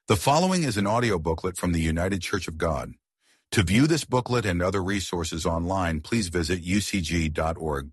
The following is an audio booklet from the United Church of God. To view this booklet and other resources online, please visit ucg.org.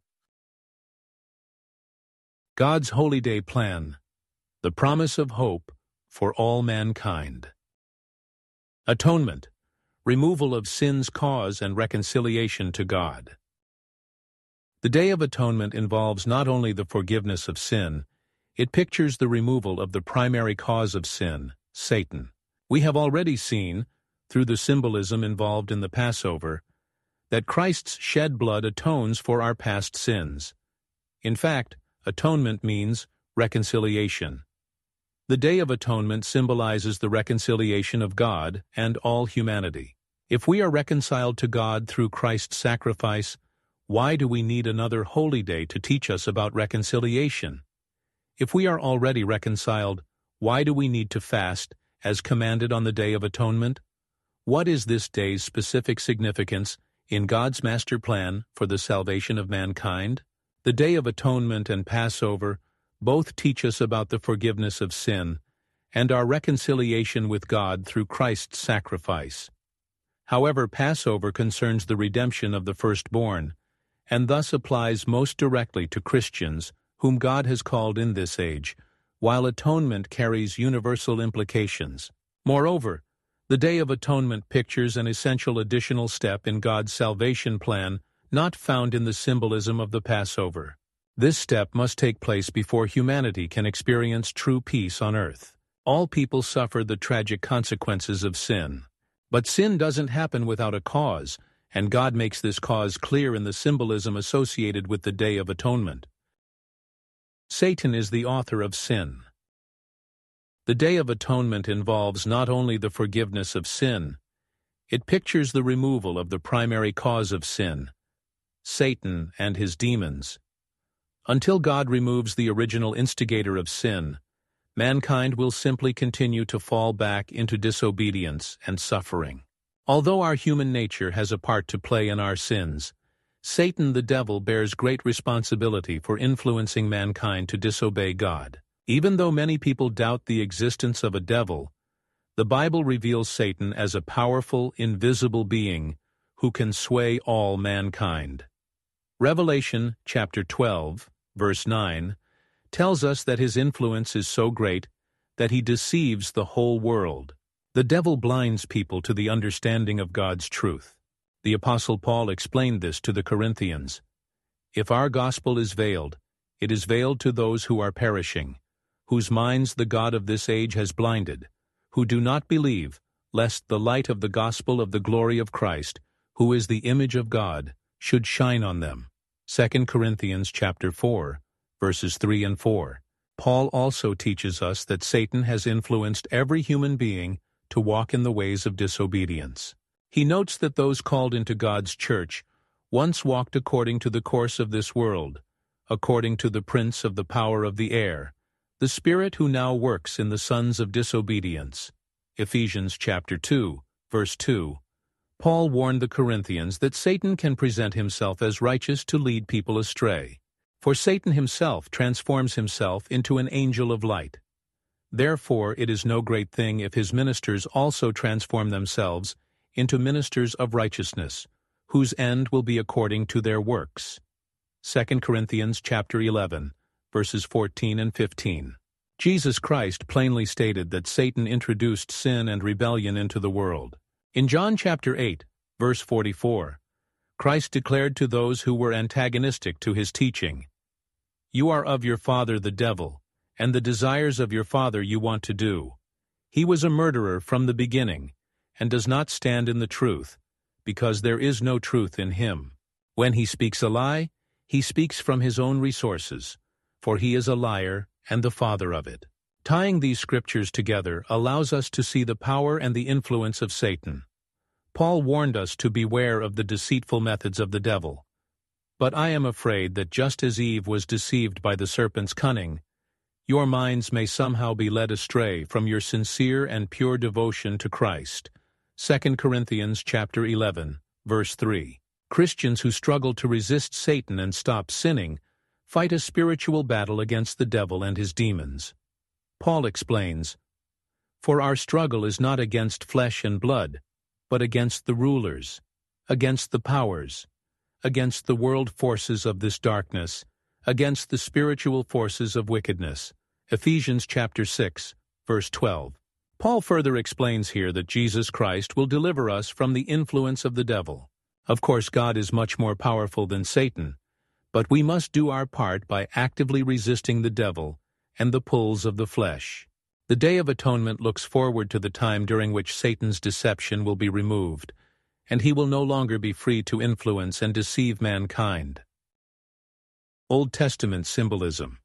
God's Holy Day Plan, the promise of hope for all mankind. Atonement, removal of sin's cause and reconciliation to God. The Day of Atonement involves not only the forgiveness of sin, it pictures the removal of the primary cause of sin, Satan. We have already seen, through the symbolism involved in the Passover, that Christ's shed blood atones for our past sins. In fact, atonement means reconciliation. The Day of Atonement symbolizes the reconciliation of God and all humanity. If we are reconciled to God through Christ's sacrifice, why do we need another holy day to teach us about reconciliation? If we are already reconciled, why do we need to fast, as commanded on the Day of Atonement? What is this day's specific significance in God's master plan for the salvation of mankind? The Day of Atonement and Passover both teach us about the forgiveness of sin and our reconciliation with God through Christ's sacrifice. However, Passover concerns the redemption of the firstborn, and thus applies most directly to Christians whom God has called in this age, while atonement carries universal implications. Moreover, the Day of Atonement pictures an essential additional step in God's salvation plan not found in the symbolism of the Passover. This step must take place before humanity can experience true peace on earth. All people suffer the tragic consequences of sin. But sin doesn't happen without a cause, and God makes this cause clear in the symbolism associated with the Day of Atonement. Satan is the author of sin. The Day of Atonement involves not only the forgiveness of sin, it pictures the removal of the primary cause of sin, Satan and his demons. Until God removes the original instigator of sin, mankind will simply continue to fall back into disobedience and suffering. Although our human nature has a part to play in our sins, Satan the devil bears great responsibility for influencing mankind to disobey God. Even though many people doubt the existence of a devil, the Bible reveals Satan as a powerful, invisible being who can sway all mankind. Revelation chapter 12, verse 9, tells us that his influence is so great that he deceives the whole world. The devil blinds people to the understanding of God's truth. The Apostle Paul explained this to the Corinthians. If our gospel is veiled, it is veiled to those who are perishing, whose minds the God of this age has blinded, who do not believe, lest the light of the gospel of the glory of Christ, who is the image of God, should shine on them. 2 Corinthians chapter 4, verses 3 and 4. Paul also teaches us that Satan has influenced every human being to walk in the ways of disobedience. He notes that those called into God's church once walked according to the course of this world, according to the prince of the power of the air, the spirit who now works in the sons of disobedience. Ephesians chapter 2, verse 2. Paul warned the Corinthians that Satan can present himself as righteous to lead people astray. For Satan himself transforms himself into an angel of light. Therefore it is no great thing if his ministers also transform themselves into ministers of righteousness, whose end will be according to their works. 2 Corinthians chapter 11, verses 14 and 15. Jesus Christ plainly stated that Satan introduced sin and rebellion into the world. In John chapter 8, verse 44, Christ declared to those who were antagonistic to his teaching, "You are of your father the devil, and the desires of your father you want to do. He was a murderer from the beginning, and does not stand in the truth, because there is no truth in him. When he speaks a lie, he speaks from his own resources, for he is a liar and the father of it." Tying these scriptures together allows us to see the power and the influence of Satan. Paul warned us to beware of the deceitful methods of the devil. But I am afraid that just as Eve was deceived by the serpent's cunning, your minds may somehow be led astray from your sincere and pure devotion to Christ. 2 Corinthians chapter 11, verse 3. Christians who struggle to resist Satan and stop sinning fight a spiritual battle against the devil and his demons. Paul explains, For our struggle is not against flesh and blood, but against the rulers, against the powers, against the world forces of this darkness, against the spiritual forces of wickedness. Ephesians chapter 6, verse 12. Paul further explains here that Jesus Christ will deliver us from the influence of the devil. Of course, God is much more powerful than Satan, but we must do our part by actively resisting the devil and the pulls of the flesh. The Day of Atonement looks forward to the time during which Satan's deception will be removed, and he will no longer be free to influence and deceive mankind. Old Testament symbolism.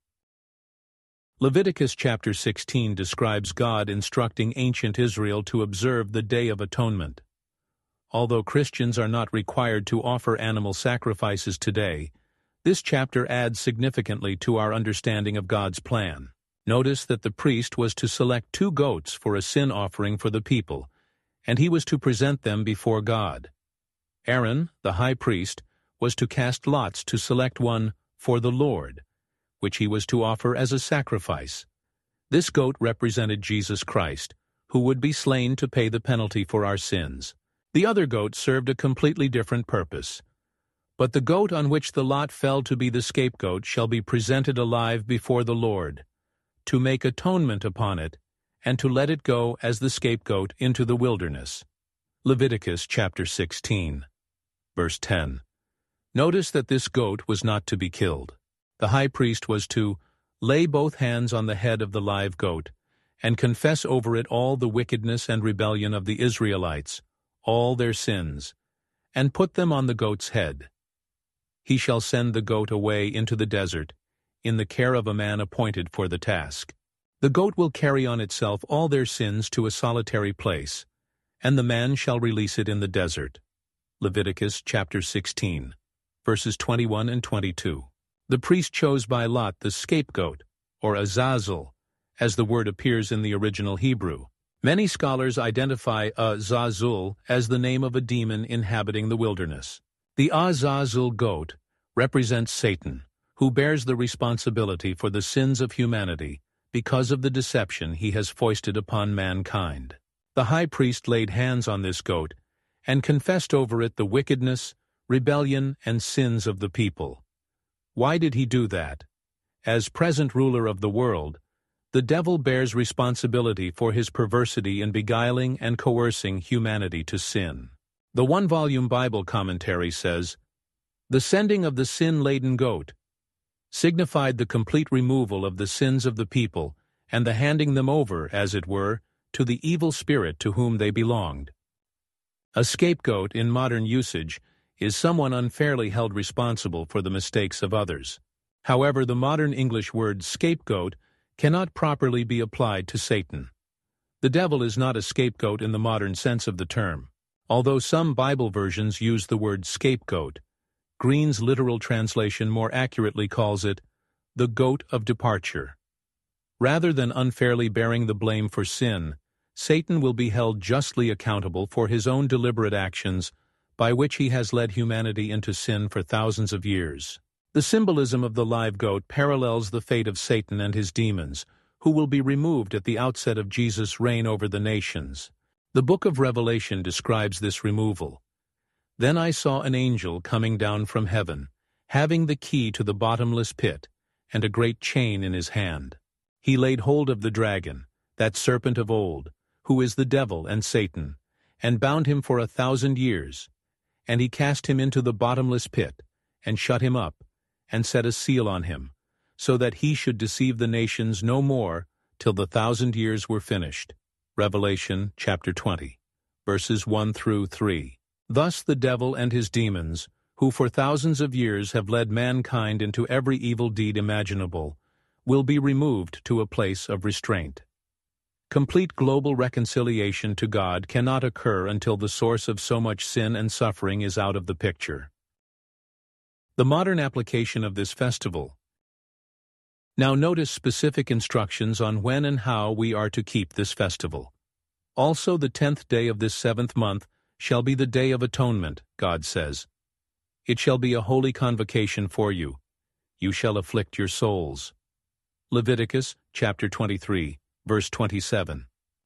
Leviticus chapter 16 describes God instructing ancient Israel to observe the Day of Atonement. Although Christians are not required to offer animal sacrifices today, this chapter adds significantly to our understanding of God's plan. Notice that the priest was to select 2 goats for a sin offering for the people, and he was to present them before God. Aaron, the high priest, was to cast lots to select one for the Lord, which he was to offer as a sacrifice. This goat represented Jesus Christ, who would be slain to pay the penalty for our sins. The other goat served a completely different purpose. But the goat on which the lot fell to be the scapegoat shall be presented alive before the Lord, to make atonement upon it, and to let it go as the scapegoat into the wilderness. Leviticus chapter 16, verse 10. Notice that this goat was not to be killed. The high priest was to lay both hands on the head of the live goat, and confess over it all the wickedness and rebellion of the Israelites, all their sins, and put them on the goat's head. He shall send the goat away into the desert, in the care of a man appointed for the task. The goat will carry on itself all their sins to a solitary place, and the man shall release it in the desert. Leviticus chapter 16, verses 21 and 22. The priest chose by lot the scapegoat, or Azazel, as the word appears in the original Hebrew. Many scholars identify Azazel as the name of a demon inhabiting the wilderness. The Azazel goat represents Satan, who bears the responsibility for the sins of humanity because of the deception he has foisted upon mankind. The high priest laid hands on this goat and confessed over it the wickedness, rebellion, and sins of the people. Why did he do that? As present ruler of the world, the devil bears responsibility for his perversity in beguiling and coercing humanity to sin. The one-volume Bible commentary says, "The sending of the sin-laden goat signified the complete removal of the sins of the people and the handing them over, as it were, to the evil spirit to whom they belonged." A scapegoat in modern usage is someone unfairly held responsible for the mistakes of others. However, the modern English word scapegoat cannot properly be applied to Satan. The devil is not a scapegoat in the modern sense of the term. Although some Bible versions use the word scapegoat, Green's literal translation more accurately calls it the goat of departure. Rather than unfairly bearing the blame for sin, Satan will be held justly accountable for his own deliberate actions by which he has led humanity into sin for thousands of years. The symbolism of the live goat parallels the fate of Satan and his demons, who will be removed at the outset of Jesus' reign over the nations. The book of Revelation describes this removal. "Then I saw an angel coming down from heaven, having the key to the bottomless pit, and a great chain in his hand. He laid hold of the dragon, that serpent of old, who is the devil and Satan, and bound him for 1,000 years. And he cast him into the bottomless pit, and shut him up, and set a seal on him, so that he should deceive the nations no more till the 1,000 years were finished." Revelation chapter 20, verses 1 through 3. Thus the devil and his demons, who for thousands of years have led mankind into every evil deed imaginable, will be removed to a place of restraint. Complete global reconciliation to God cannot occur until the source of so much sin and suffering is out of the picture. The modern application of this festival. Now notice specific instructions on when and how we are to keep this festival. "Also the 10th day of this 7th month shall be the Day of Atonement," God says. "It shall be a holy convocation for you. You shall afflict your souls." Leviticus chapter 23, verse 27.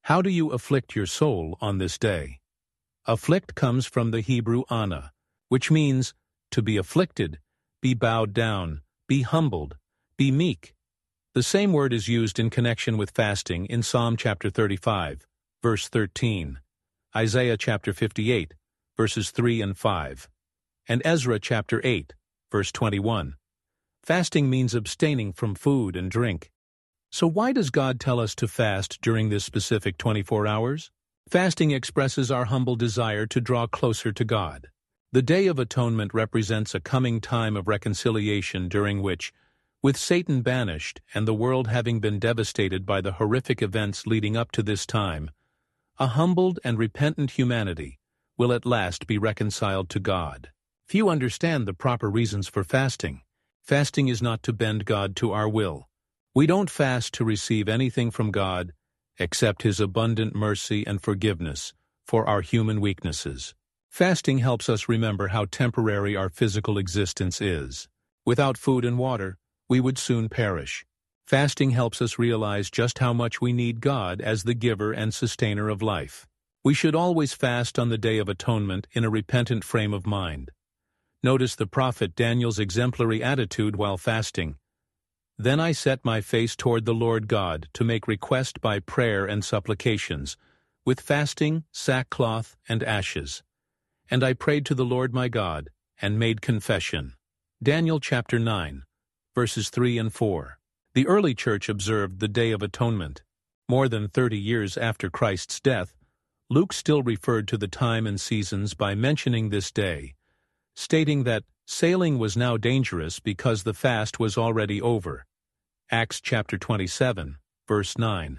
How do you afflict your soul on this day? Afflict comes from the Hebrew ana, which means to be afflicted, be bowed down, be humbled, be meek. The same word is used in connection with fasting in Psalm chapter 35, verse 13, Isaiah chapter 58, verses 3 and 5, and Ezra chapter 8, verse 21. Fasting means abstaining from food and drink. So why does God tell us to fast during this specific 24 hours? Fasting expresses our humble desire to draw closer to God. The Day of Atonement represents a coming time of reconciliation during which, with Satan banished and the world having been devastated by the horrific events leading up to this time, a humbled and repentant humanity will at last be reconciled to God. Few understand the proper reasons for fasting. Fasting is not to bend God to our will. We don't fast to receive anything from God except His abundant mercy and forgiveness for our human weaknesses. Fasting helps us remember how temporary our physical existence is. Without food and water, we would soon perish. Fasting helps us realize just how much we need God as the giver and sustainer of life. We should always fast on the Day of Atonement in a repentant frame of mind. Notice the prophet Daniel's exemplary attitude while fasting. Then I set my face toward the Lord God to make request by prayer and supplications, with fasting, sackcloth, and ashes. And I prayed to the Lord my God, and made confession. Daniel chapter 9, verses 3 and 4. The early church observed the Day of Atonement. More than 30 years after Christ's death, Luke still referred to the time and seasons by mentioning this day, stating that sailing was now dangerous because the fast was already over. Acts chapter 27, verse 9.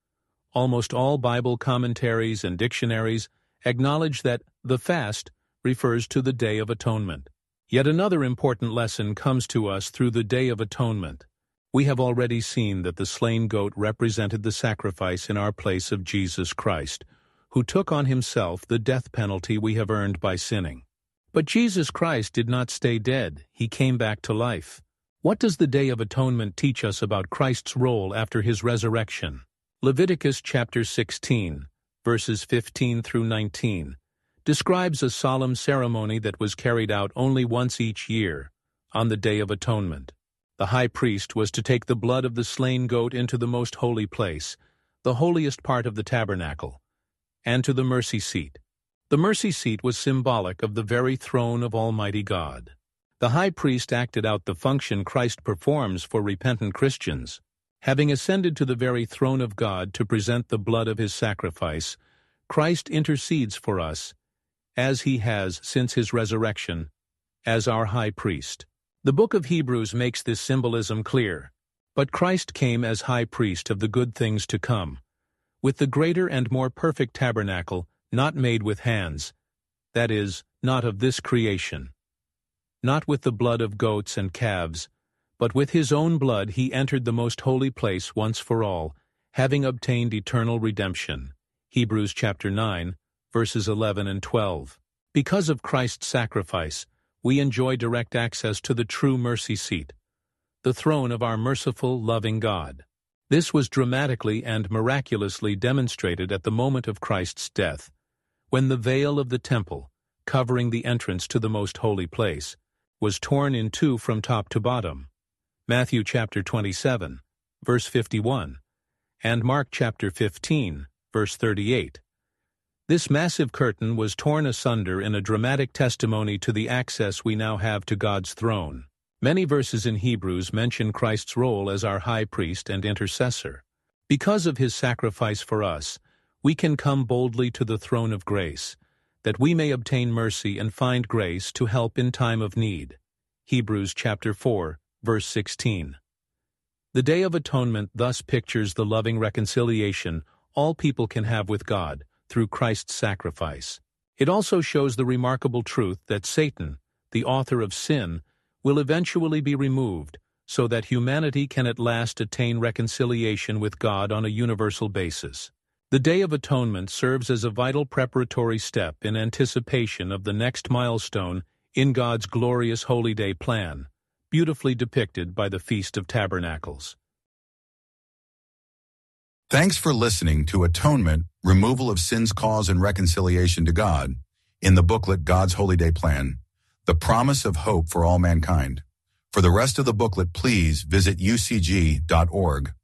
Almost all Bible commentaries and dictionaries acknowledge that the fast refers to the Day of Atonement. Yet another important lesson comes to us through the Day of Atonement. We have already seen that the slain goat represented the sacrifice in our place of Jesus Christ, who took on himself the death penalty we have earned by sinning. But Jesus Christ did not stay dead. He came back to life. What does the Day of Atonement teach us about Christ's role after his resurrection? Leviticus chapter 16, verses 15 through 19, describes a solemn ceremony that was carried out only once each year, on the Day of Atonement. The high priest was to take the blood of the slain goat into the most holy place, the holiest part of the tabernacle, and to the mercy seat. The mercy seat was symbolic of the very throne of Almighty God. The high priest acted out the function Christ performs for repentant Christians. Having ascended to the very throne of God to present the blood of his sacrifice, Christ intercedes for us, as he has since his resurrection, as our high priest. The book of Hebrews makes this symbolism clear. But Christ came as high priest of the good things to come, with the greater and more perfect tabernacle, not made with hands, that is, not of this creation. Not with the blood of goats and calves, but with his own blood he entered the most holy place once for all, having obtained eternal redemption. Hebrews chapter 9, verses 11 and 12. Because of Christ's sacrifice, we enjoy direct access to the true mercy seat, the throne of our merciful, loving God. This was dramatically and miraculously demonstrated at the moment of Christ's death, when the veil of the temple, covering the entrance to the most holy place, was torn in two from top to bottom. Matthew chapter 27, verse 51, and Mark chapter 15, verse 38. This massive curtain was torn asunder in a dramatic testimony to the access we now have to God's throne. Many verses in Hebrews mention Christ's role as our high priest and intercessor. Because of his sacrifice for us, we can come boldly to the throne of grace, that we may obtain mercy and find grace to help in time of need. Hebrews chapter 4, verse 16. The Day of Atonement thus pictures the loving reconciliation all people can have with God through Christ's sacrifice. It also shows the remarkable truth that Satan, the author of sin, will eventually be removed so that humanity can at last attain reconciliation with God on a universal basis. The Day of Atonement serves as a vital preparatory step in anticipation of the next milestone in God's glorious Holy Day plan, beautifully depicted by the Feast of Tabernacles. Thanks for listening to Atonement, Removal of Sin's Cause and Reconciliation to God, in the booklet God's Holy Day Plan, The Promise of Hope for All Mankind. For the rest of the booklet, please visit ucg.org.